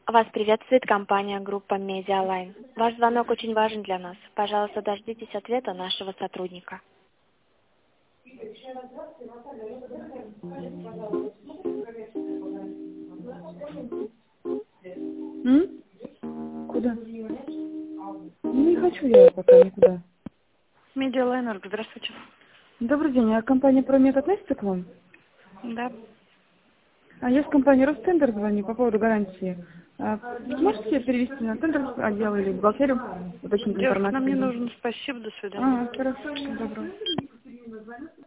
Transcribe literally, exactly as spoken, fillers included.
Вас приветствует компания группа Медиалайн. Ваш звонок очень важен для нас. Пожалуйста, дождитесь ответа нашего сотрудника. М? Куда? Не хочу я пока никуда. Медиалайнер, здравствуйте. Добрый день, а компания Промет относится к вам? Да. А я с компании Ростендер звоню по поводу гарантии. А, можете перевести на тендер отдел или бухгалтерию, уточнить Девушка, нам не информацию? нужно. Спасибо, до свидания. А, хорошо, добро.